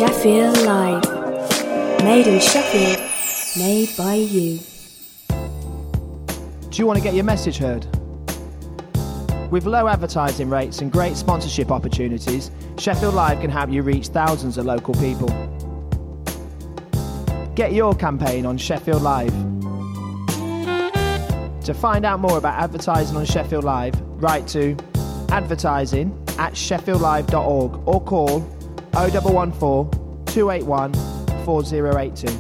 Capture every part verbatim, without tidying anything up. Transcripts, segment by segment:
Sheffield Live. Made in Sheffield, made by you. Do you want to get your message heard? With low advertising rates and great sponsorship opportunities, Sheffield Live can help you reach thousands of local people. Get your campaign on Sheffield Live. To find out more about advertising on Sheffield Live, write to advertising at sheffield live dot org or call oh one one four, two eight one, four oh eight two.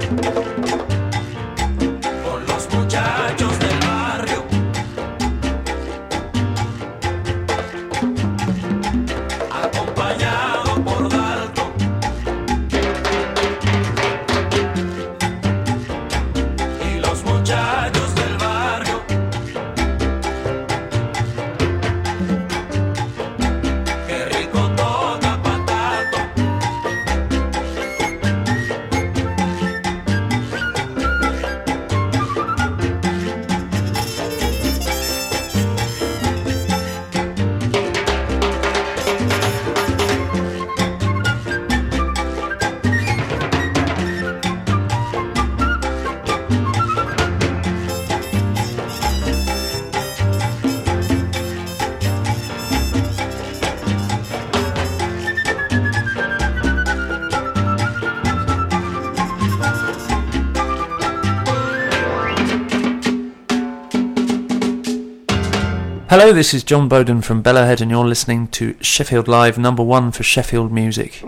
con los muchachos del barrio. Acompañado por Dalton y los muchachos del barrio. Qué rico toca patato. Hello, this is John Bowden from Bellowhead and you're listening to Sheffield Live, number one for Sheffield music.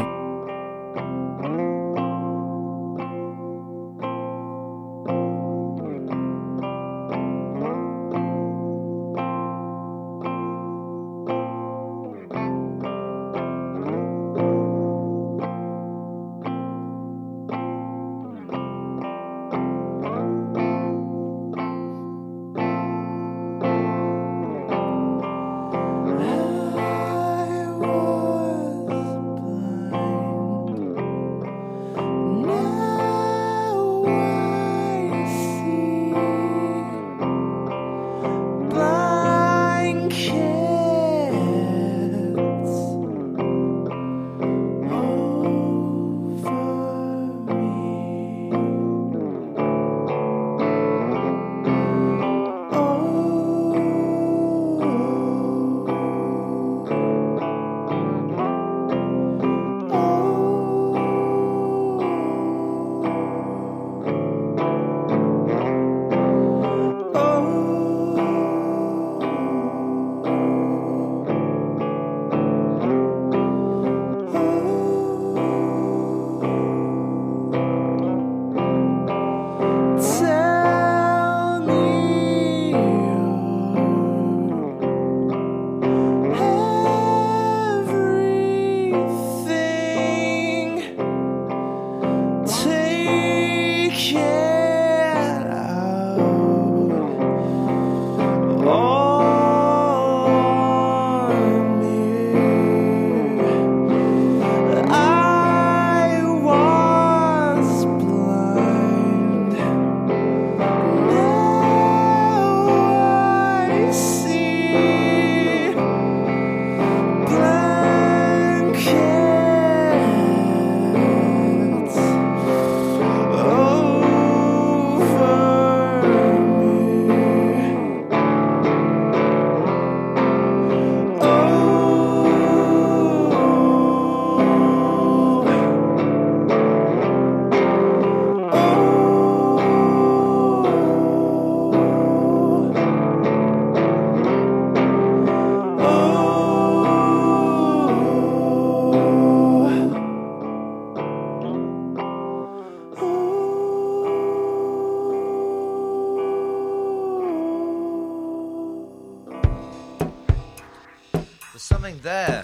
Something there.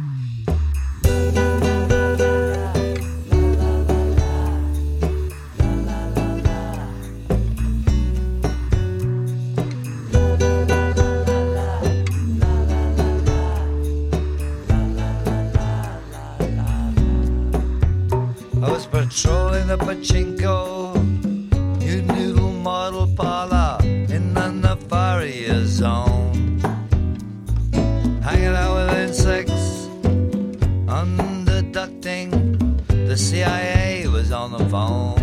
I was patrolling the pachinko, new noodle model parlor in the Nefaria zone. Hanging out with insects, underducting. The C I A was on the phone.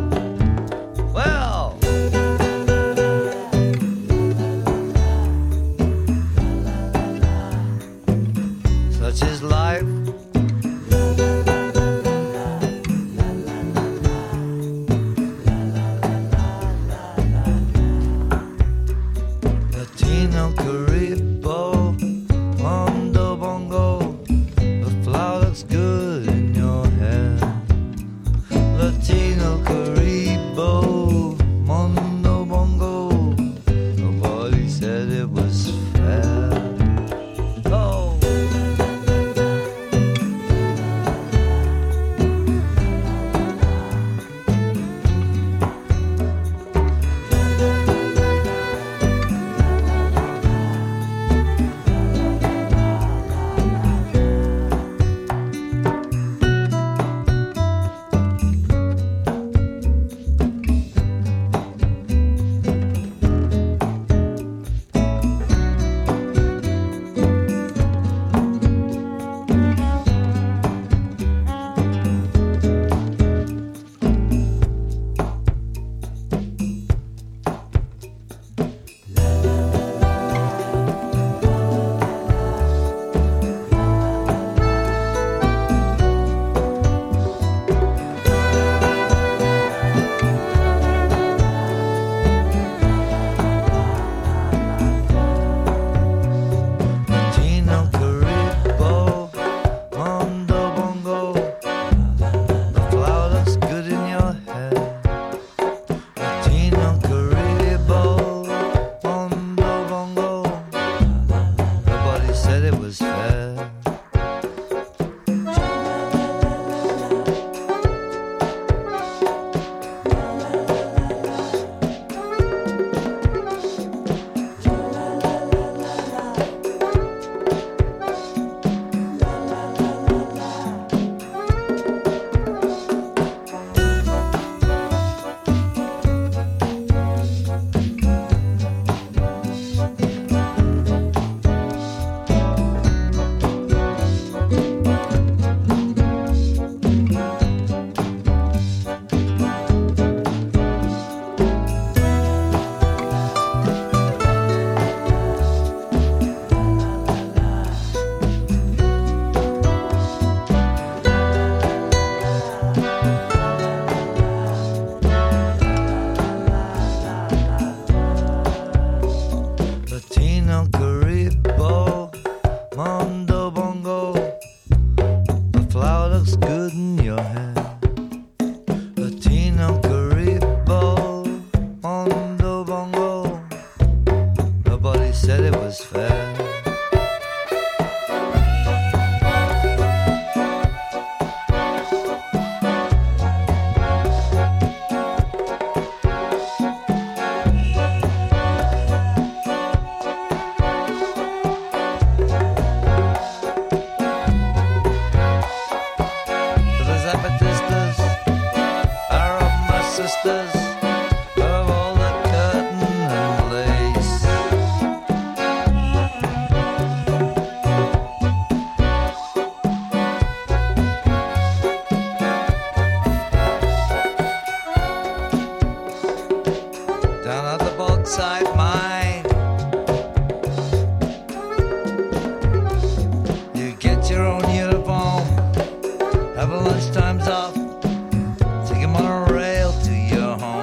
Well, such is life. Latino Caribo, Mondo Bongo, the flower looks good in your hair. Latino, Caribbo, Mondo, Bongo. Nobody said it was fair. Oh. Lunchtime's off, take a monorail to your home.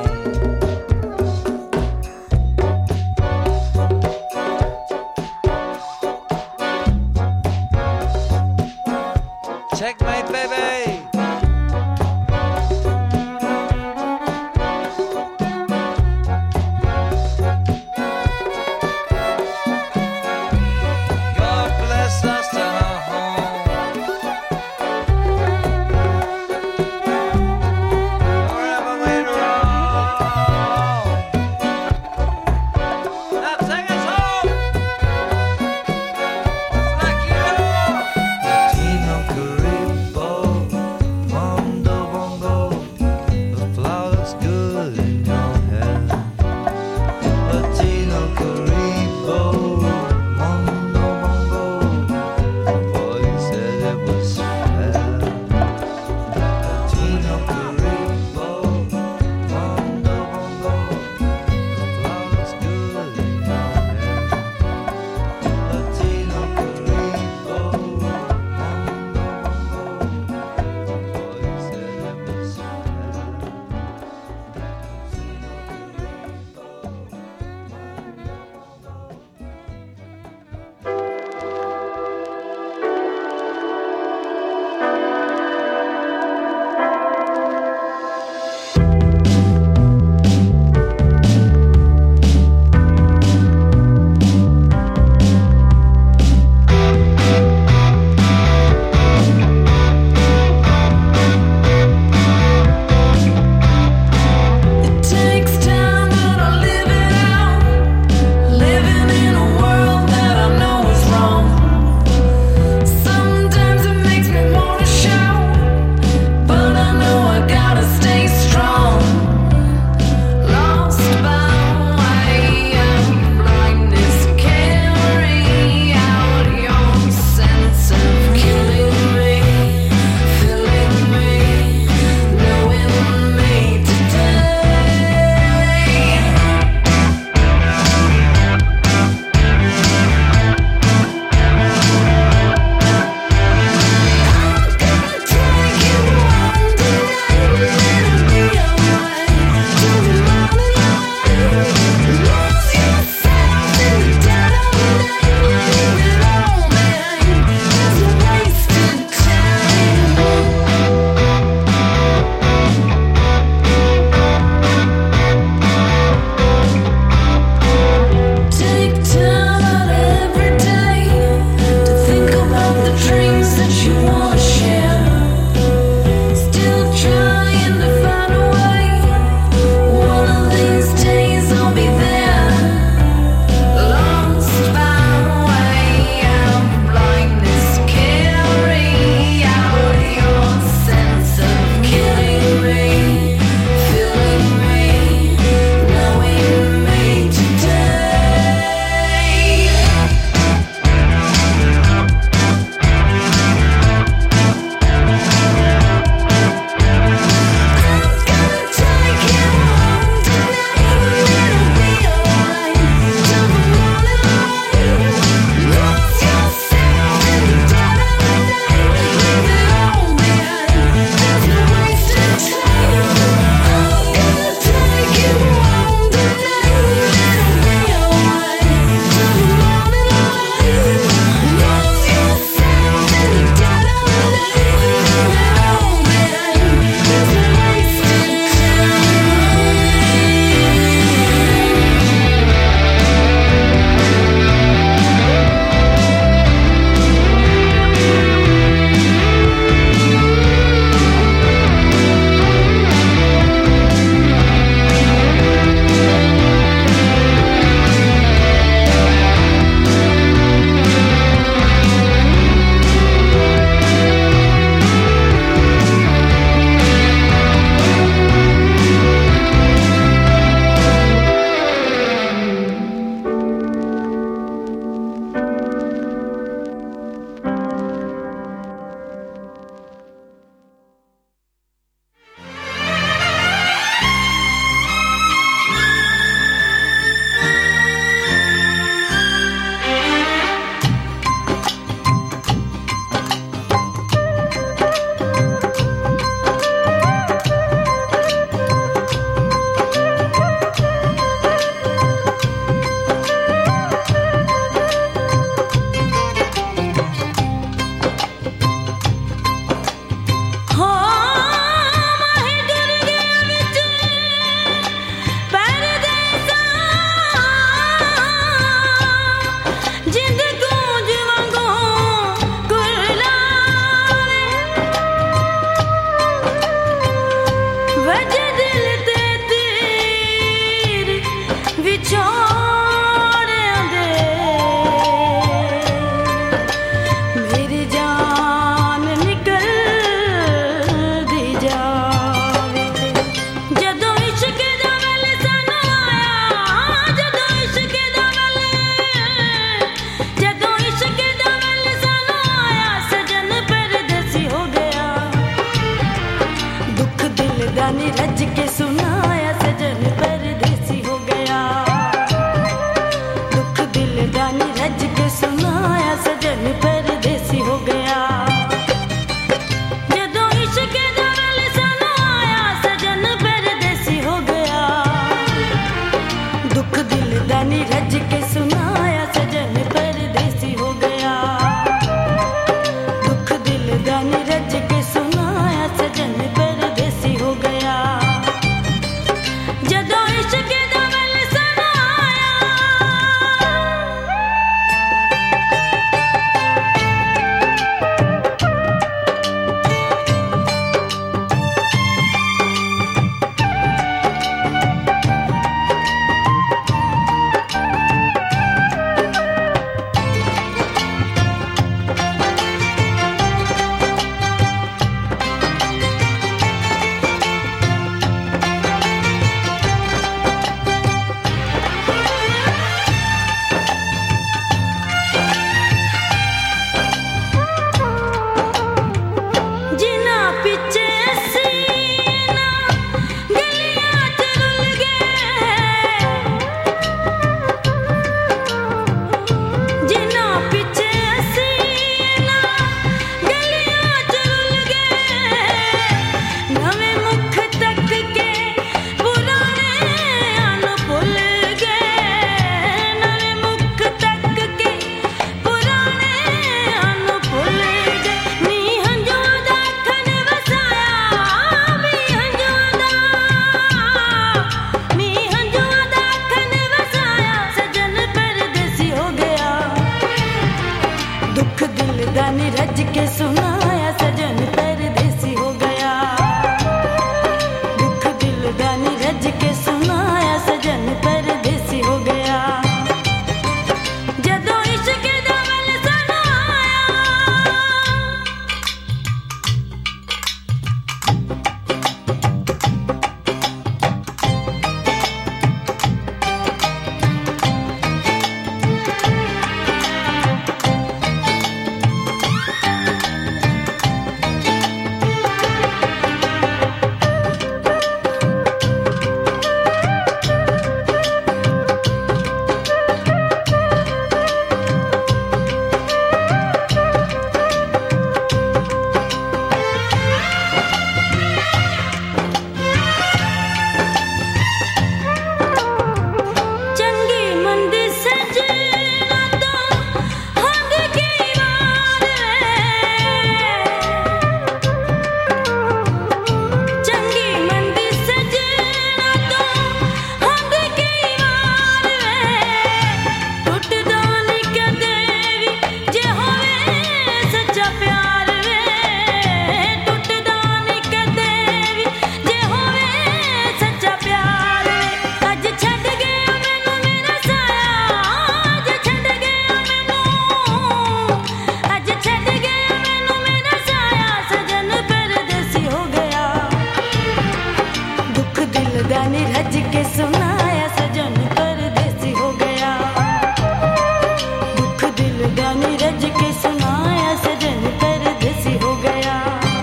दिलदानी रज के सुनाया सजन परदेसी हो गया दुख दिलदानी रज के सुनाया सजन परदेसी हो गया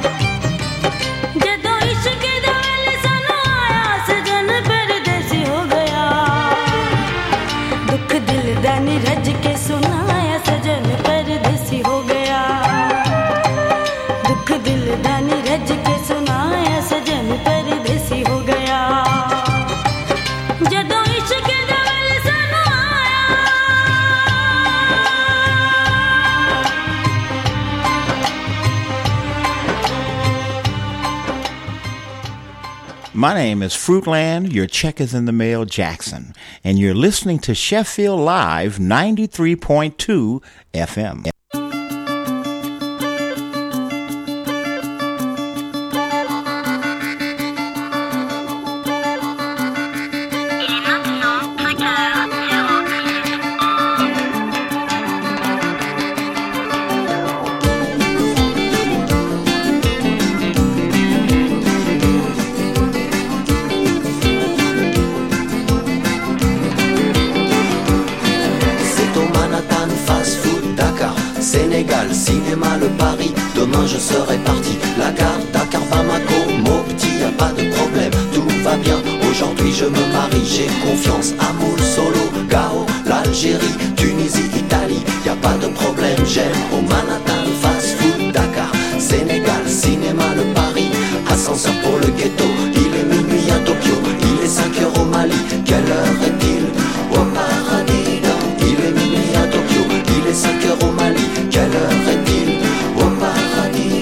जदों इश्क दा वेल सानू आया सजन परदेसी हो गया दुख दिलदानी रज के सुनाया सजन परदेसी हो गया दुख दिलदानी रज के सुनाया सजन परदेसी हो गया जदों इश्क दा वेल सानू आया My name is Fruitland, your check is in the mail, Jackson, and you're listening to Sheffield Live ninety-three point two F M. Sénégal, cinéma, le Paris, demain je serai parti. La gare, Dakar, Bamako, Mopti, y a pas de problème, tout va bien. Aujourd'hui je me marie, j'ai confiance. Amoul, Solo, Gao, l'Algérie, Tunisie, Italie, y a pas de problème. J'aime au Manhattan, fast food, Dakar, Sénégal, cinéma, le Paris, ascenseur pour le ghetto. Il est minuit à Tokyo, il est cinq heures au Mali. Quelle heure est-il au paradis? Il est minuit à Tokyo, il est cinq heures au Mali. Quelle heure est-il au paradis?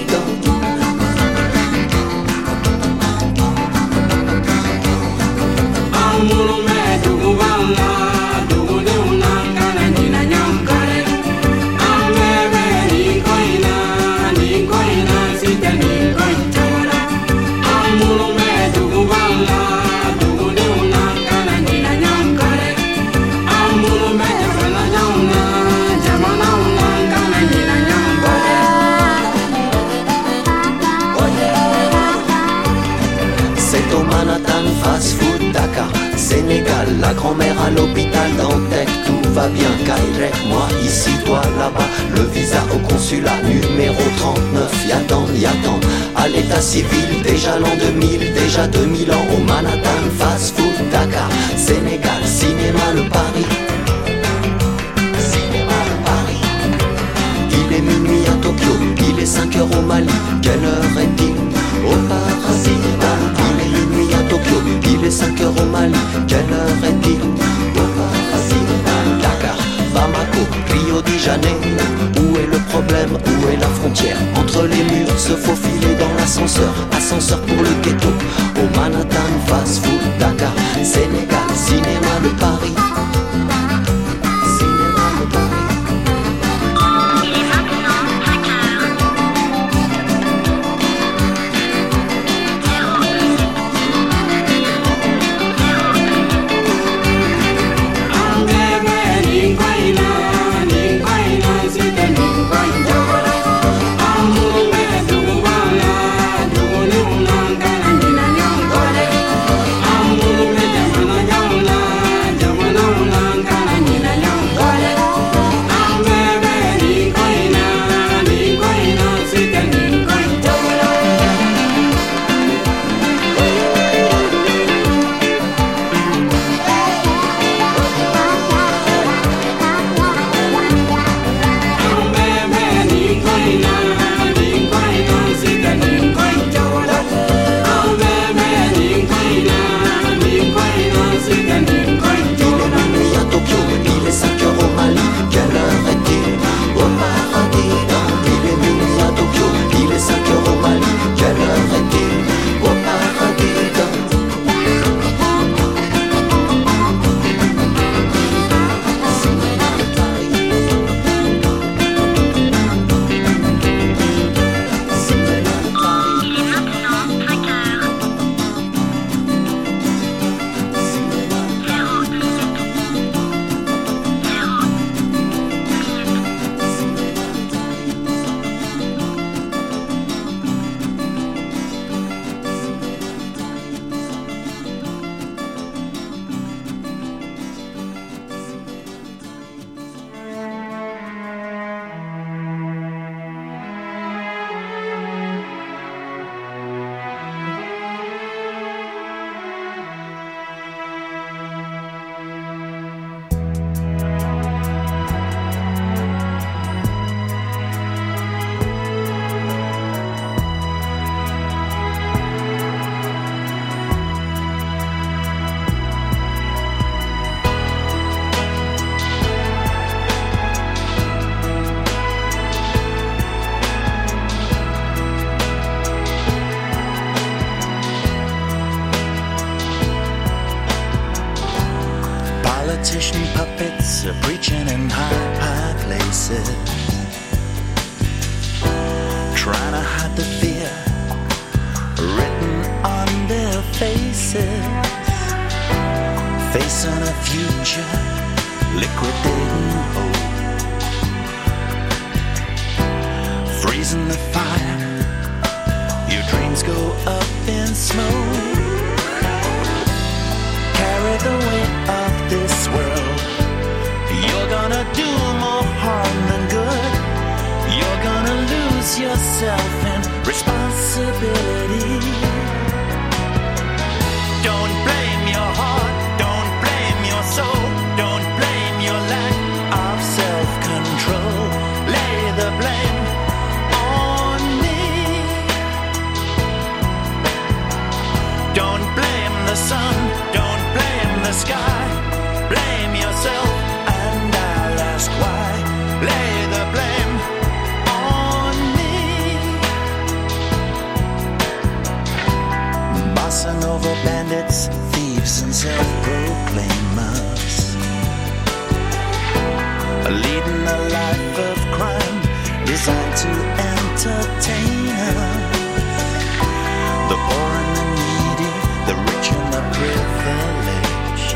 Sénégal, la grand-mère à l'hôpital Dantec, tout va bien, Kairek, moi ici, toi là-bas, le visa au consulat numéro trente-neuf, y'attend, y'attend, à l'état civil, déjà l'an deux mille, déjà deux mille ans, au Manhattan, fast food, Dakar, Sénégal, cinéma, le Paris, cinéma, le Paris, il est minuit à Tokyo, il est cinq heures au Mali, quelle heure est-il au paradis? Il est minuit à Tokyo, il est cinq heures au Mali, quelle heure est-il au paradis? Dakar, Bamako, Rio de Janeiro, où est le problème, où est la frontière? Entre les murs, se faufiler dans l'ascenseur, ascenseur pour le ghetto, au Manhattan, fast food, Dakar, Sénégal, cinéma, le Paris. I'm Politician puppets are preaching in high, high places, trying to hide the fear written on their faces, facing a future, liquidating hope, freezing the fire, your dreams go up in smoke. Carry the weight of this world, you're gonna do more harm than good. You're gonna lose yourself in responsibility. Don't blame your heart, don't blame your soul, don't blame your lack of self-control. Lay the blame on me. Don't blame the sun, don't blame the sky. Blame yourself and I'll ask why. Lay the blame on me. Bossing over bandits, thieves and self-proclaimers, leading a life of crime designed to entertain us. The poor and the needy, the rich and the privileged,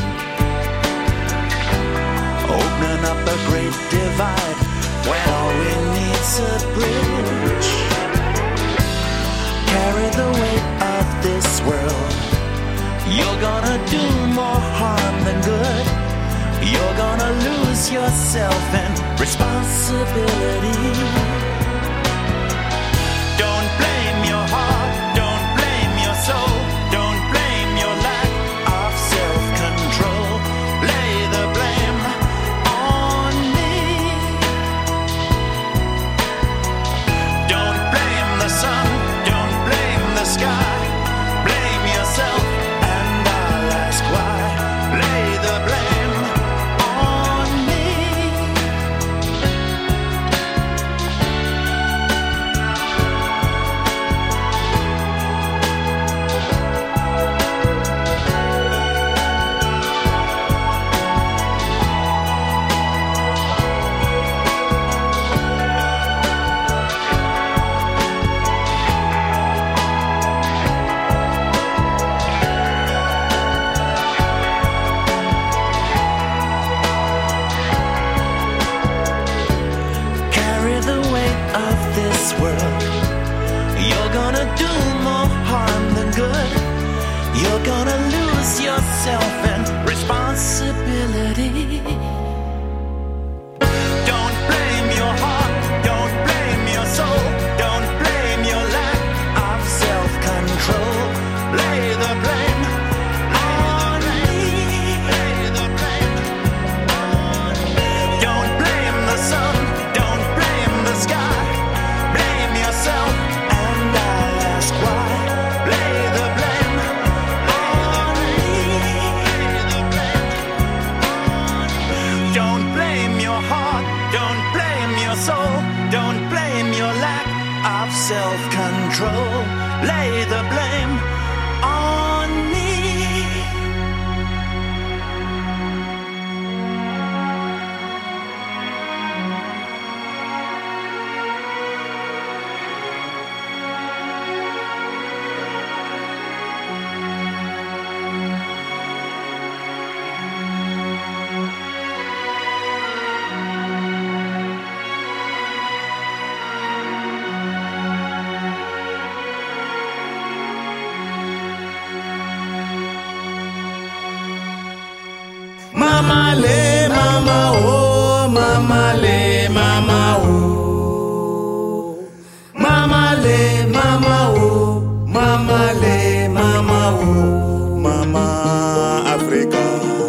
opening up a great divide when all we need's a bridge. Carry the weight of this world, you're gonna do more harm than good. You're gonna lose yourself in responsibility. Don't blame your heart, don't blame your soul, don't blame your lack of self-control. Lay the blame on me. Don't blame the sun, don't blame the sky. Blame yourself and I'll ask why. Lay the blame on me. Carry the weight of this world, you're gonna do more harm than good. You're gonna lose yourself in responsibility. Don't blame your heart, don't blame your soul, don't blame your lack of self-control. Lay the blame on me. Lay the blame on me. Don't blame the sun, don't blame the sky. Blame yourself and I'll ask why. Lay the blame on me. Lay the blame on me. Don't blame your heart, don't blame your soul, don't blame your lack of self-control. Lay the blame on me. Mama le, mama oh, mama le, mama oh. Mama le, mama oh, mama le, mama oh, mama Africa.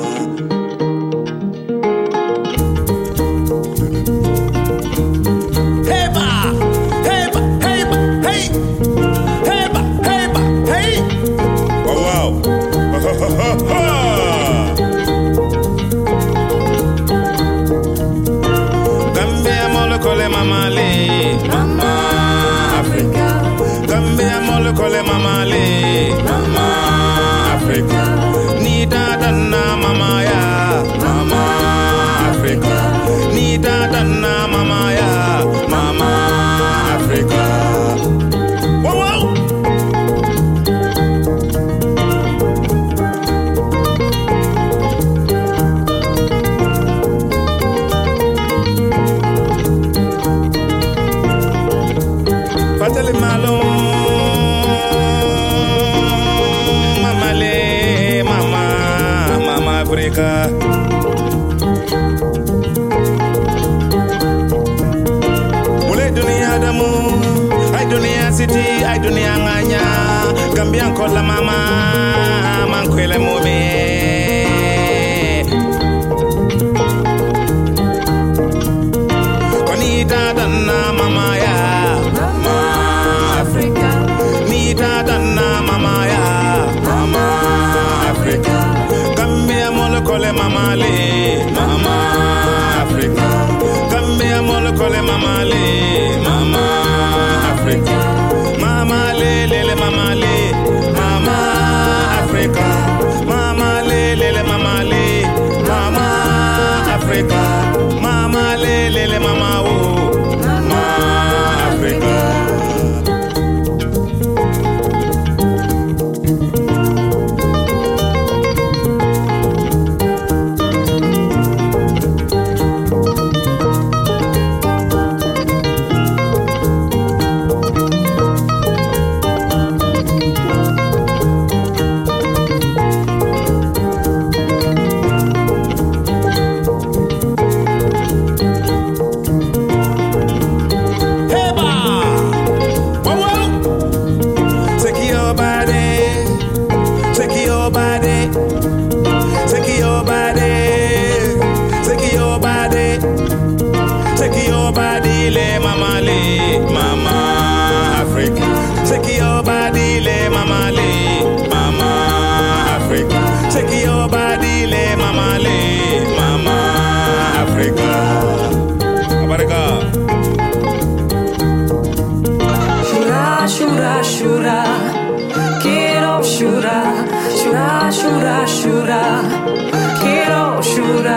Heba, heba, heba, hey, heba, heba, hey. Wow, wow. Africa. Mule dunia damu, ay dunia city, ay dunia nganya. Gambian kola mama, mankwele mumi. Konita dana mama ya, mama Africa. Nita dana mama ya, mama Africa. Gambia mole kole mama le, mama Africa. Gambia mole kole mama le, mama Africa. Mama le le le mama le, mama Africa. Mama le le le mama le, mama Africa. Mama le le le mama oh, mama Africa. Shura, shura, quiero shura.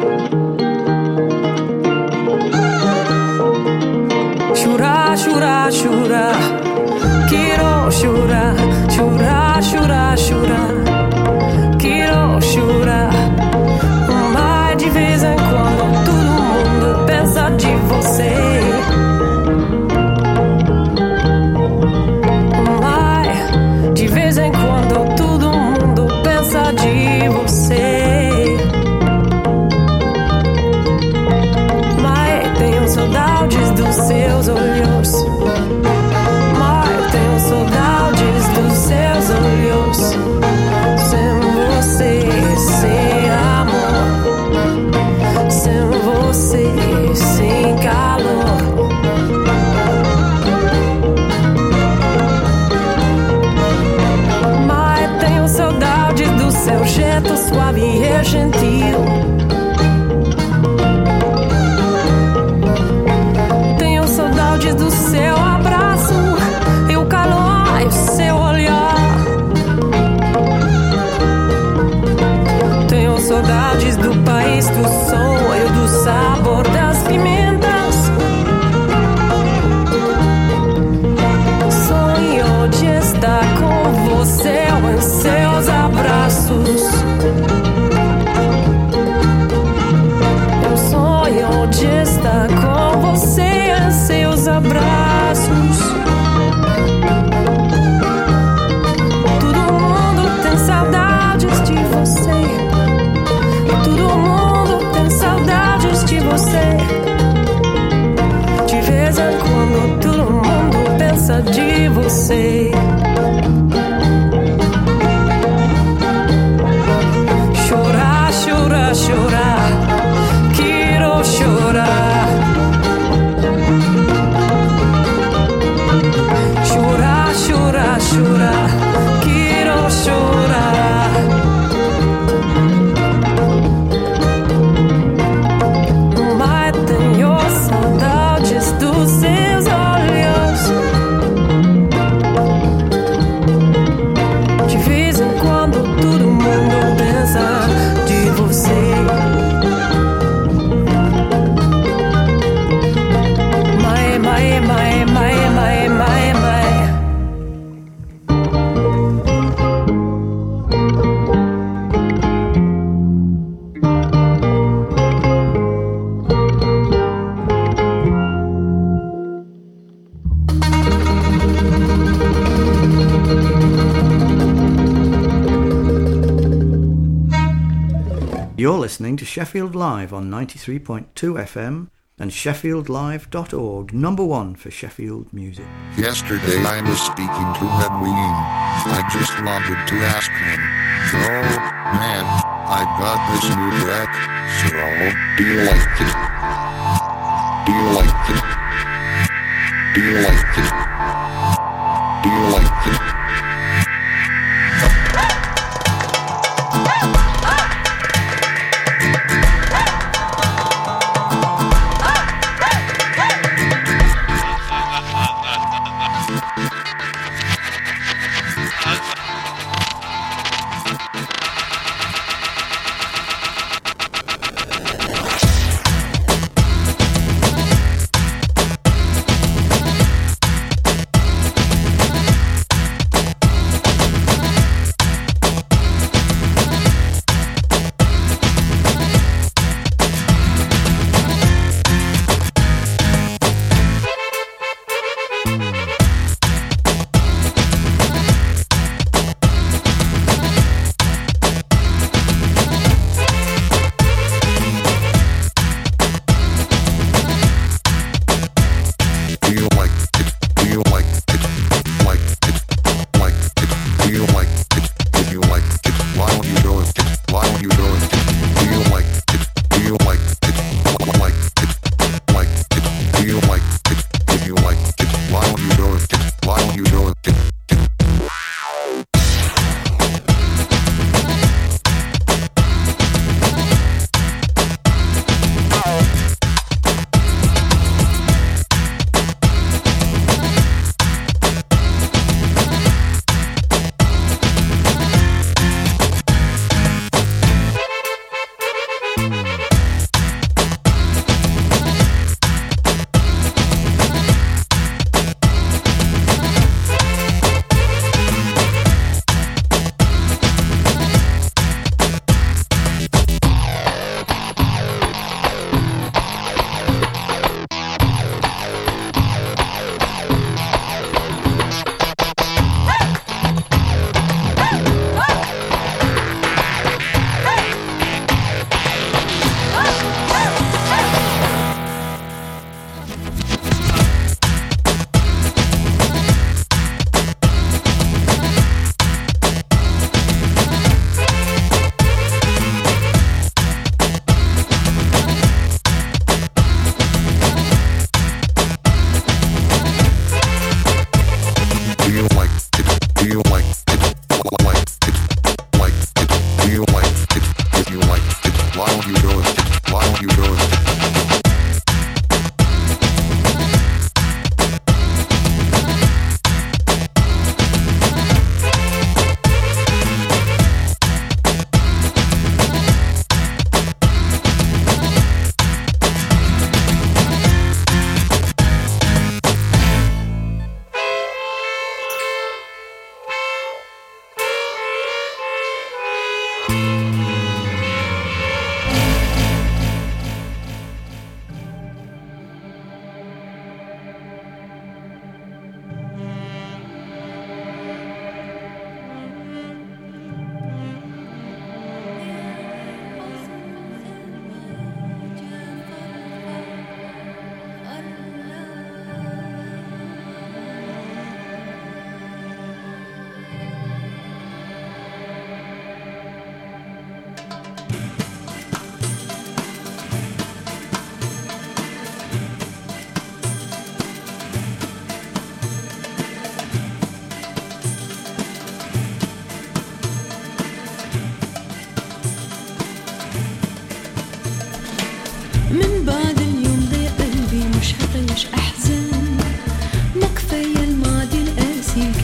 Shura, shura, shura, quiero shura. Shura, shura, shura, quiero shura. Mas de vez em quando todo mundo pensa de você. Mas de vez em quando todo mundo pensa de você. Mas tenho saudades dos seus olhos. Mas tenho saudades dos seus olhos. Sem você, sem amor. Sem você, sem calor. Mas tenho saudades do seu jeito suave e gentil. Tenho saudades do seu abraço e o calor e o seu olhar. Tenho saudades do país do som e do sabor das pimentas. Sonho de estar com você em seus abraços. Eu sonho de estar com você em seus abraços. Todo mundo tem saudades de você. Todo mundo tem saudades de você. De vez em quando todo mundo pensa de você. Chorar, chorar, chorar, quero chorar. Chorar, chorar, chorar, quero chorar. You're listening to Sheffield Live on ninety-three point two F M and sheffield live dot org, number one for Sheffield music. Yesterday I was speaking to Edwin. I just wanted to ask him, oh man, I got this new track, so do you like it? Do you like it? Do you like it? Do you like it?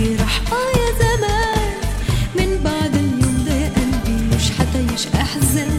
أحزن